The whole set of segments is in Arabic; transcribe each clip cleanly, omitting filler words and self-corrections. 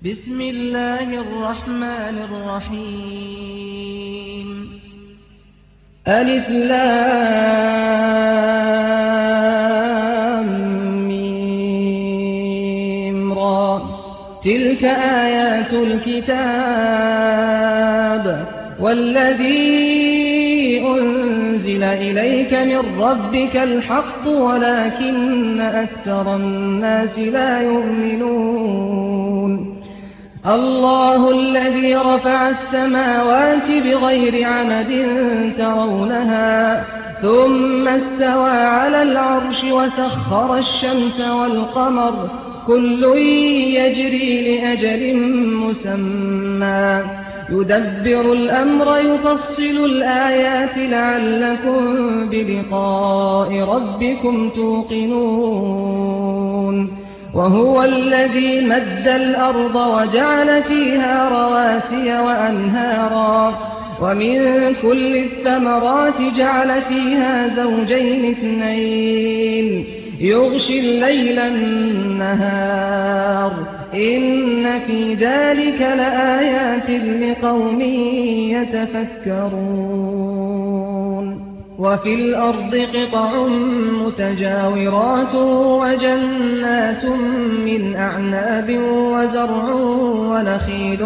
بسم الله الرحمن الرحيم ألف لام ميم را تلك آيات الكتاب والذي أنزل إليك من ربك الحق ولكن أكثر الناس لا يؤمنون الله الذي رفع السماوات بغير عمد ترونها ثم استوى على العرش وسخر الشمس والقمر كل يجري لأجل مسمى يدبر الأمر يفصل الآيات لعلكم بلقاء ربكم توقنون وهو الذي مد الأرض وجعل فيها رواسي وأنهارا ومن كل الثمرات جعل فيها زوجين اثنين يغشي الليل النهار إن في ذلك لآيات لقوم يتفكرون وفي الأرض قطع متجاورات وجنات من أعناب وزرع ونخيل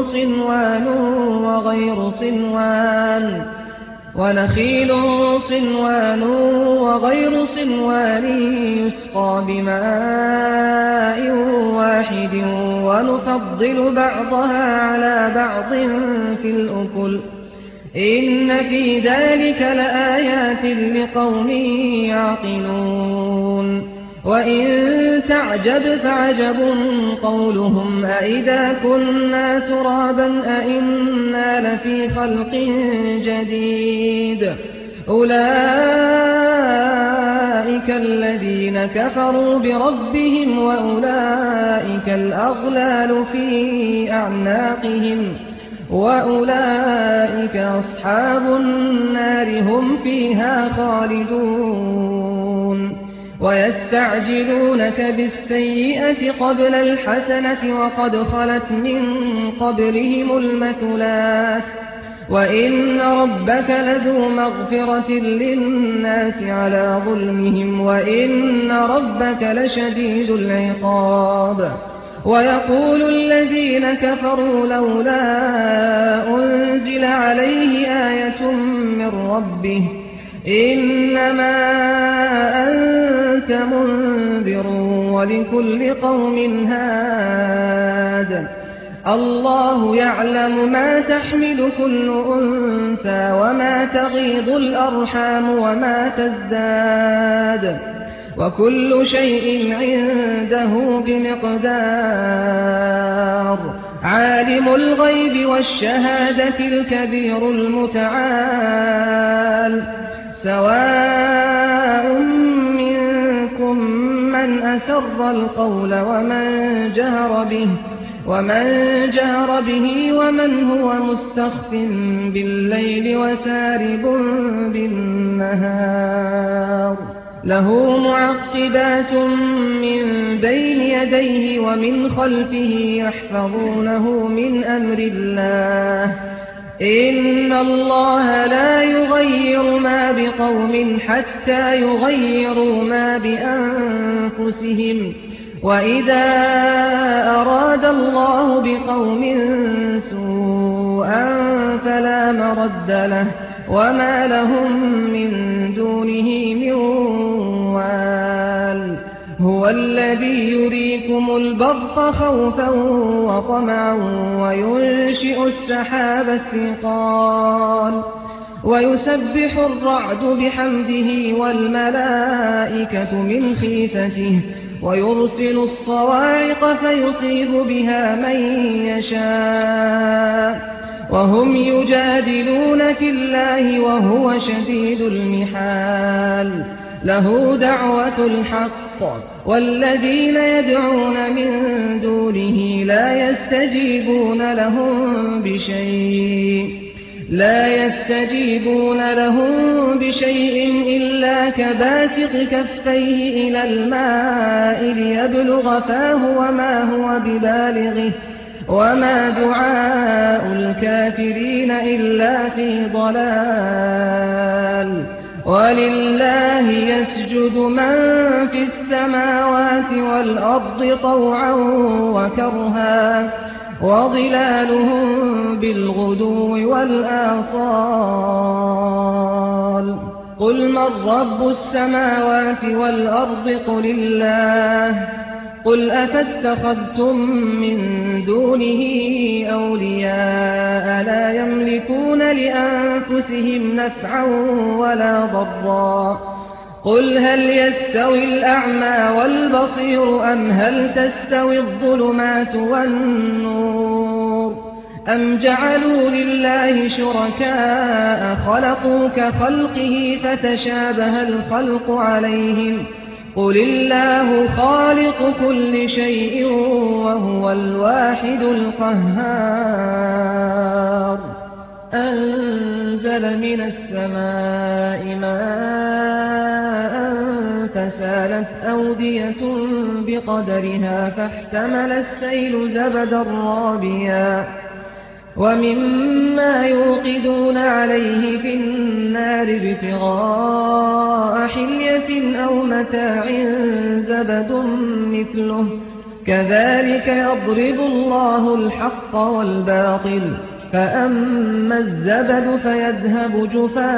صنوان وغير صنوان يسقى بماء واحد ونفضل بعضها على بعض في الأكل إن في ذلك لآيات لقوم يعقلون وإن تعجب فعجب قولهم أإذا كنا ترابا أإنا لفي خلق جديد أولئك الذين كفروا بربهم وأولئك الأغلال في أعناقهم وأولئك أصحاب النار هم فيها خالدون ويستعجلونك بالسيئة قبل الحسنة وقد خلت من قبلهم المثلات وإن ربك لذو مغفرة للناس على ظلمهم وإن ربك لشديد العقاب ويقول الذين كفروا لولا أنزل عليه آية من ربه إنما أنت منذر ولكل قوم هاد الله يعلم ما تحمل كل أنثى وما تغيض الأرحام وما تزداد وكل شيء عنده بمقدار عالم الغيب والشهادة الكبير المتعال سواء منكم من أسر القول ومن جهر به ومن هو مستخف بالليل وسارب بالنهار له معقبات من بين يديه ومن خلفه يحفظونه من أمر الله إن الله لا يغير ما بقوم حتى يغيروا ما بأنفسهم وإذا أراد الله بقوم سوءا فلا مرد له وما لهم من دونه من وال هو الذي يريكم البرق خوفا وطمعا وينشئ السحاب الثقال ويسبح الرعد بحمده والملائكة من خيفته ويرسل الصواعق فيصيب بها من يشاء وهم يجادلون في الله وهو شديد المحال له دعوة الحق والذين يدعون من دونه لا يستجيبون لهم بشيء إلا كباسط كفيه إلى الماء ليبلغ فاه وما هو ببالغه وما دعاء الكافرين إلا في ضلال ولله يسجد من في السماوات والأرض طوعا وكرها وظلالهم بالغدو والآصال قل من رب السماوات والأرض قل الله قل أفاتخذتم من دونه أولياء لا يملكون لأنفسهم نفعا ولا ضرا قل هل يستوي الأعمى والبصير أم هل تستوي الظلمات والنور أم جعلوا لله شركاء خلقوا كخلقه فتشابه الخلق عليهم قل الله خالق كل شيء وهو الواحد القهار أنزل من السماء ماء فسالت أودية بقدرها فاحتمل السيل زبدا رابيا ومما يوقدون عليه في النار ابتغاء حلية أو متاع زبد مثله كذلك يضرب الله الحق والباطل فأما الزبد فيذهب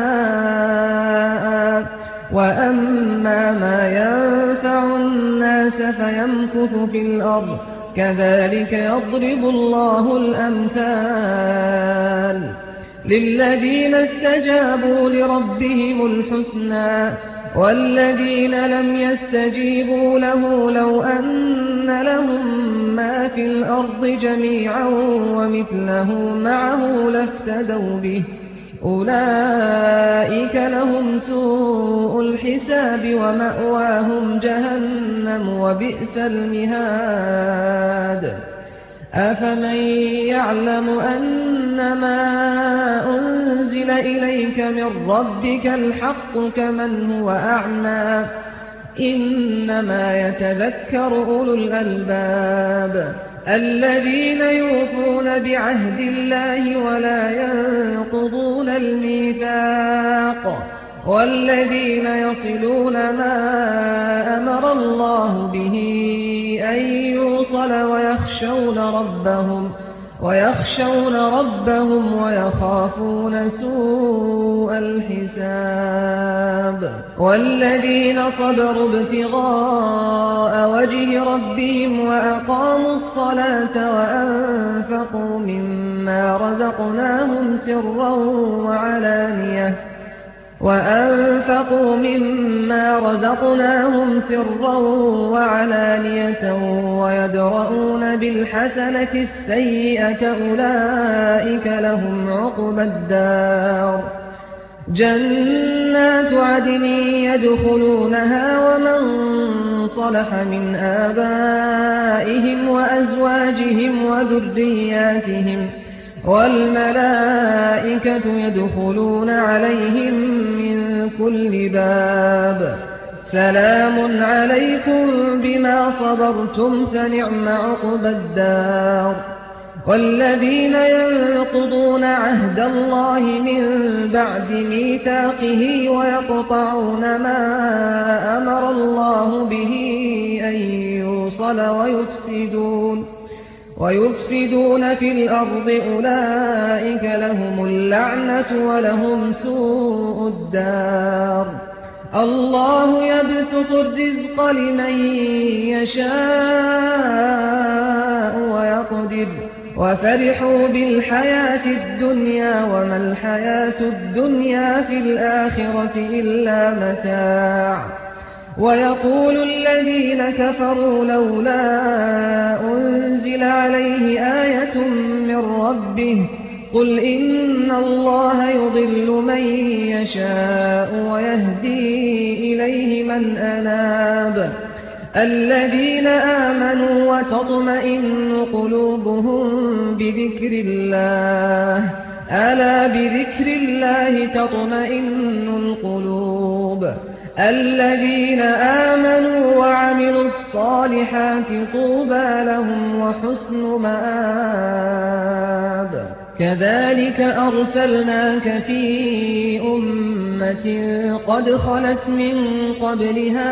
جفاء وأما ما ينفع الناس فيمكث في الأرض كذلك يضرب الله الأمثال للذين استجابوا لربهم الحسنى والذين لم يستجيبوا له لو أن لهم ما في الأرض جميعا ومثله معه لافتدوا به أولئك لهم سوء الحساب ومأواهم جهنم وبئس المهاد أفمن يعلم أنما أنزل إليك من ربك الحق كمن هو أعمى إنما يتذكر أولو الألباب الذين يوفون بعهد الله ولا ينقضون الميثاق والذين يصلون ما أمر الله به أن يوصل ويخشون ربهم ويخافون سوء الحساب والذين صبروا ابتغاء وجه ربهم وأقاموا الصلاة وأنفقوا مما رزقناهم سرا وعلانية ويدرؤون بالحسنة السيئة أولئك لهم عقبى الدار جنات عدن يدخلونها ومن صلح من آبائهم وأزواجهم وذرياتهم والملائكة يدخلون عليهم من كل باب سلام عليكم بما صبرتم فنعم عقبى الدار والذين ينقضون عهد الله من بعد ميثاقه ويقطعون ما أمر الله به أن يوصل ويفسدون في الأرض أولئك لهم اللعنة ولهم سوء الدار الله يبسط الرزق لمن يشاء ويقدر وفرحوا بالحياة الدنيا وما الحياة الدنيا في الآخرة إلا متاع ويقول الذين كفروا لولا أنزل عليه آية من ربه قل إن الله يضل من يشاء ويهدي إليه من أناب الذين آمنوا وتطمئن قلوبهم بذكر الله ألا بذكر الله تطمئن القلوب الذين آمنوا وعملوا الصالحات طوبى لهم وحسن مآب كذلك أرسلناك في أمة قد خلت من قبلها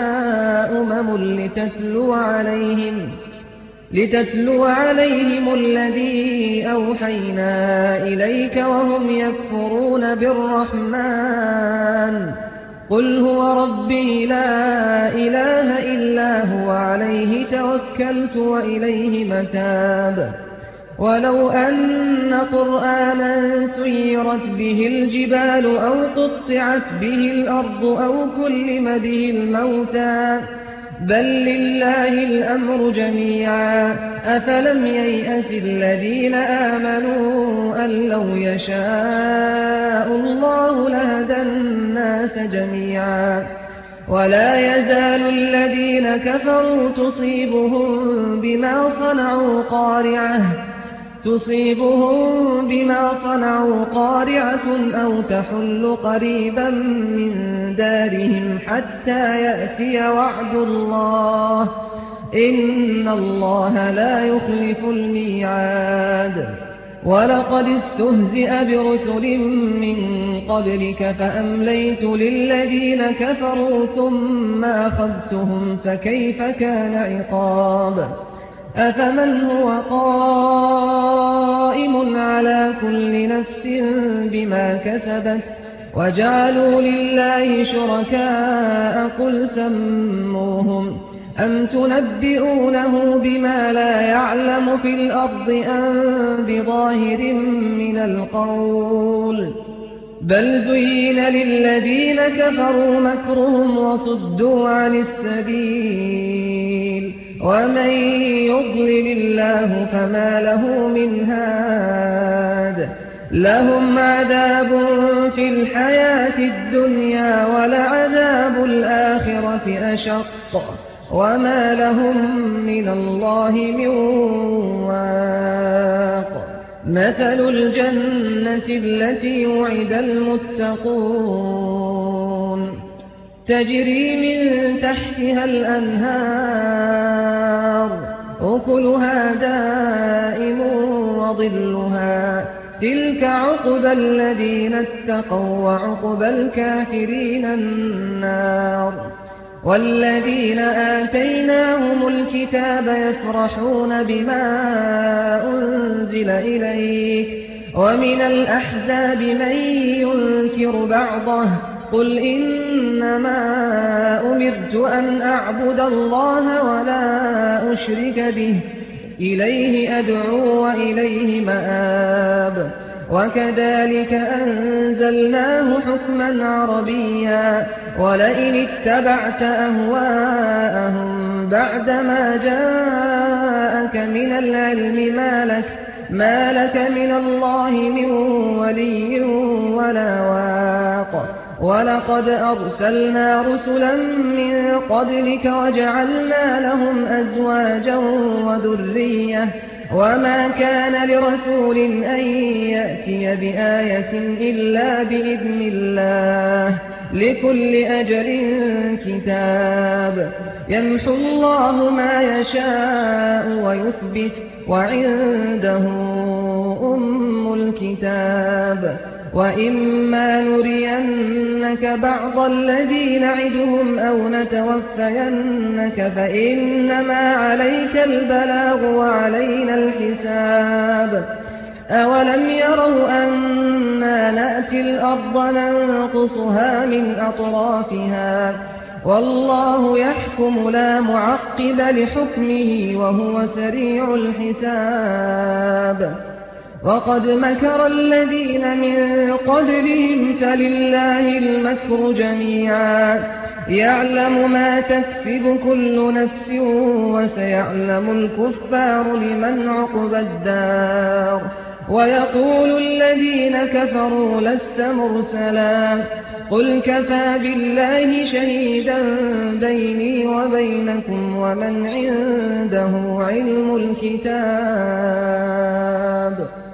لتتلو عليهم الذي أوحينا إليك وهم يكفرون بالرحمن قل هو ربي لا إله إلا هو عليه توكلت وإليه متاب ولو أن قرآنا سيرت به الجبال أو قطعت به الأرض أو كلم به الموتى بل لله الأمر جميعا أفلم ييأس الذين آمنوا أن لو يشاء الله لهدى الناس جميعا ولا يزال الذين كفروا تصيبهم بما صنعوا قارعة أو تحل قريبا من دارهم حتى يأتي وعد الله إن الله لا يخلف الميعاد ولقد استهزئ برسل من قبلك فأمليت للذين كفروا ثم أخذتهم فكيف كان عقاب أفمن هو قائم على كل نفس بما كسبت وجعلوا لله شركاء قل سموهم أم تنبئونه بما لا يعلم في الأرض أم بظاهر من القول بل زين للذين كفروا مكرهم وصدوا عن السبيل ومن يضلل الله فما له من هاد لهم عذاب في الحياة الدنيا ولعذاب الآخرة أشق وما لهم من الله من واق مثل الجنة التي وعد المتقون تجري من تحتها الأنهار أكلها دائم وظلها تلك عقبى الذين اتقوا وعقبى الكافرين النار والذين آتيناهم الكتاب يفرحون بما أنزل إليك ومن الأحزاب من ينكر بعضه قل إنما أمرت أن أعبد الله ولا أشرك به إليه أدعو وإليه مآب وكذلك أنزلناه حكما عربيا ولئن اتبعت أهواءهم بعدما جاءك من العلم ما لك من الله من ولي ولا واق ولقد أرسلنا رسلا من قبلك وجعلنا لهم أزواجا وذرية وما كان لرسول أن يأتي بآية إلا بإذن الله لكل أجل كتاب يمحو الله ما يشاء ويثبت وعنده أم الكتاب وإما نرينك بعض الذي نعدهم أو نتوفينك فإنما عليك البلاغ وعلينا الحساب أولم يروا أنا نأتي الأرض ننقصها من أطرافها والله يحكم لا معقب لحكمه وهو سريع الحساب وقد مكر الذين من قبلهم فلله المكر جميعا يعلم ما تكسب كل نفس وسيعلم الكفار لمن عقبى الدار ويقول الذين كفروا لست مرسلا قل كفى بالله شهيدا بيني وبينكم ومن عنده علم الكتاب